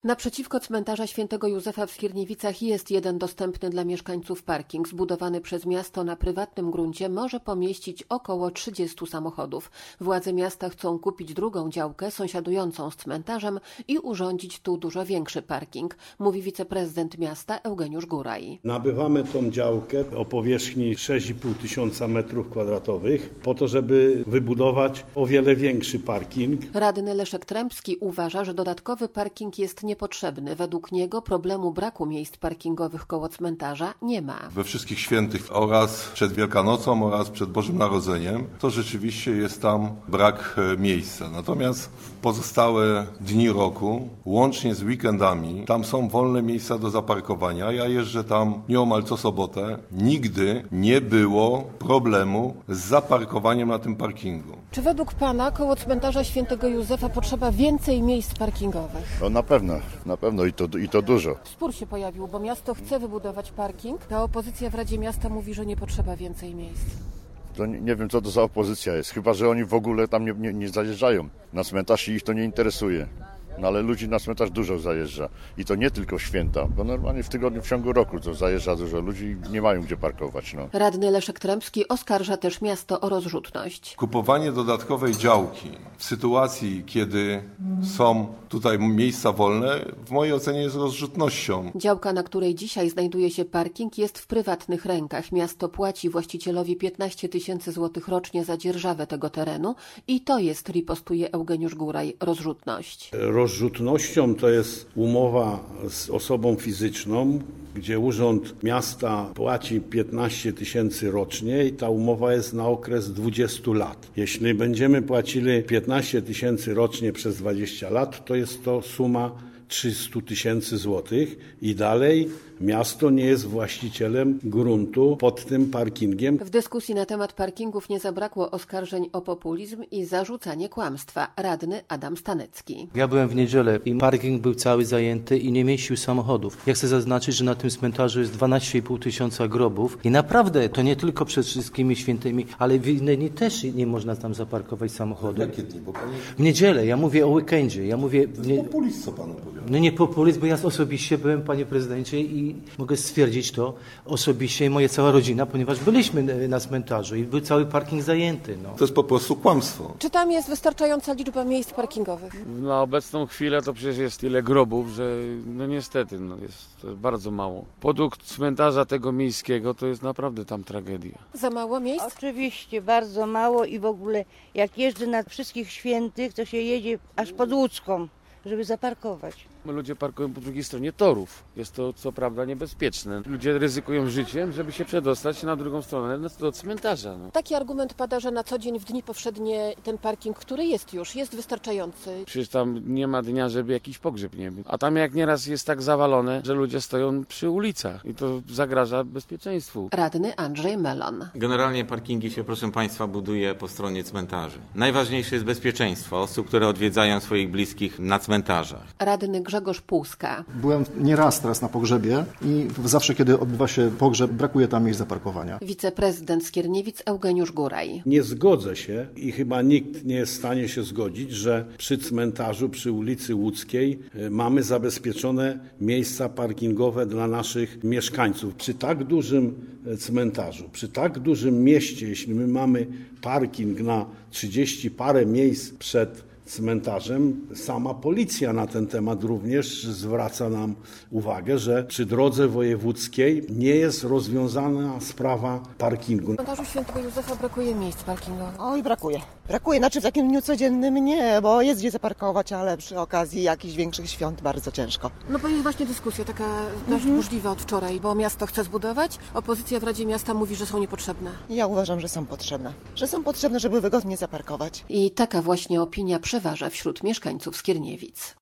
Naprzeciwko cmentarza Świętego Józefa w Skierniewicach jest jeden dostępny dla mieszkańców parking. Zbudowany przez miasto na prywatnym gruncie może pomieścić około 30 samochodów. Władze miasta chcą kupić drugą działkę sąsiadującą z cmentarzem i urządzić tu dużo większy parking, mówi wiceprezydent miasta Eugeniusz Góraj. Nabywamy tą działkę o powierzchni 6,5 tysiąca metrów kwadratowych po to, żeby wybudować o wiele większy parking. Radny Leszek Trębski uważa, że dodatkowy parking jest niepotrzebny. Według niego problemu braku miejsc parkingowych koło cmentarza nie ma. We wszystkich świętych oraz przed Wielkanocą oraz przed Bożym Narodzeniem to rzeczywiście jest tam brak miejsca. Natomiast w pozostałe dni roku, łącznie z weekendami, tam są wolne miejsca do zaparkowania. Ja jeżdżę tam nieomal co sobotę. Nigdy nie było problemu z zaparkowaniem na tym parkingu. Czy według pana koło cmentarza Świętego Józefa potrzeba więcej miejsc parkingowych? No na pewno i to dużo. Spór się pojawił, bo miasto chce wybudować parking, a opozycja w Radzie Miasta mówi, że nie potrzeba więcej miejsc. To nie wiem, co to za opozycja jest, chyba że oni w ogóle tam nie zajeżdżają. Na cmentarz ich to nie interesuje. No ale ludzi na cmentarz dużo zajeżdża. I to nie tylko w święta, bo normalnie w tygodniu, w ciągu roku to zajeżdża dużo ludzi i nie mają gdzie parkować. No. Radny Leszek Trębski oskarża też miasto o rozrzutność. Kupowanie dodatkowej działki w sytuacji, kiedy są tutaj miejsca wolne, w mojej ocenie jest rozrzutnością. Działka, na której dzisiaj znajduje się parking, jest w prywatnych rękach. Miasto płaci właścicielowi 15 tysięcy złotych rocznie za dzierżawę tego terenu i to jest, ripostuje Eugeniusz Góraj, rozrzutność. Rozrzutnością to jest umowa z osobą fizyczną, gdzie Urząd Miasta płaci 15 tysięcy rocznie i ta umowa jest na okres 20 lat. Jeśli będziemy płacili 15 tysięcy rocznie przez 20 lat, to jest to suma 300 tysięcy złotych i dalej miasto nie jest właścicielem gruntu pod tym parkingiem. W dyskusji na temat parkingów nie zabrakło oskarżeń o populizm i zarzucanie kłamstwa. Radny Adam Stanecki. Ja byłem w niedzielę i parking był cały zajęty i nie mieścił samochodów. Ja chcę zaznaczyć, że na tym cmentarzu jest 12,5 tysiąca grobów i naprawdę to nie tylko przed wszystkimi świętymi, ale w inne dni też nie można tam zaparkować samochodu. Jakie dni? Bo pani... W niedzielę, ja mówię o weekendzie. Populizm, co pan opowiada? No nie populizm, bo ja osobiście byłem, panie prezydencie, i mogę stwierdzić to osobiście i moja cała rodzina, ponieważ byliśmy na cmentarzu i był cały parking zajęty. No. To jest po prostu kłamstwo. Czy tam jest wystarczająca liczba miejsc parkingowych? Na obecną chwilę to przecież jest tyle grobów, że no niestety jest to bardzo mało. Podług cmentarza tego miejskiego to jest naprawdę tam tragedia. Za mało miejsc? Oczywiście, bardzo mało i w ogóle jak jeżdżę na wszystkich świętych, to się jedzie aż pod Łódzką, żeby zaparkować. Ludzie parkują po drugiej stronie torów. Jest to co prawda niebezpieczne. Ludzie ryzykują życiem, żeby się przedostać na drugą stronę do cmentarza. No. Taki argument pada, że na co dzień w dni powszednie ten parking, który jest wystarczający. Przecież tam nie ma dnia, żeby jakiś pogrzeb nie był. A tam jak nieraz jest tak zawalone, że ludzie stoją przy ulicach i to zagraża bezpieczeństwu. Radny Andrzej Melon. Generalnie parkingi się, proszę państwa, buduje po stronie cmentarzy. Najważniejsze jest bezpieczeństwo osób, które odwiedzają swoich bliskich na cmentarzach. Radny Grzegorz Półska. Byłem nieraz teraz na pogrzebie i zawsze, kiedy odbywa się pogrzeb, brakuje tam miejsc zaparkowania. Wiceprezydent Skierniewic Eugeniusz Góraj. Nie zgodzę się i chyba nikt nie jest w stanie się zgodzić, że przy cmentarzu, przy ulicy Łódzkiej mamy zabezpieczone miejsca parkingowe dla naszych mieszkańców. Przy tak dużym cmentarzu, przy tak dużym mieście, jeśli my mamy parking na 30 parę miejsc przed cmentarzem, sama policja na ten temat również zwraca nam uwagę, że przy drodze wojewódzkiej nie jest rozwiązana sprawa parkingu. W cmentarzu Świętego Józefa brakuje miejsc parkingowych. Oj, brakuje. Znaczy w takim dniu codziennym nie, bo jest gdzie zaparkować, ale przy okazji jakichś większych świąt bardzo ciężko. No bo jest właśnie dyskusja taka dość burzliwa od wczoraj, bo miasto chce zbudować, opozycja w Radzie Miasta mówi, że są niepotrzebne. Ja uważam, że są potrzebne, żeby wygodnie zaparkować. I taka właśnie opinia przeważa wśród mieszkańców Skierniewic.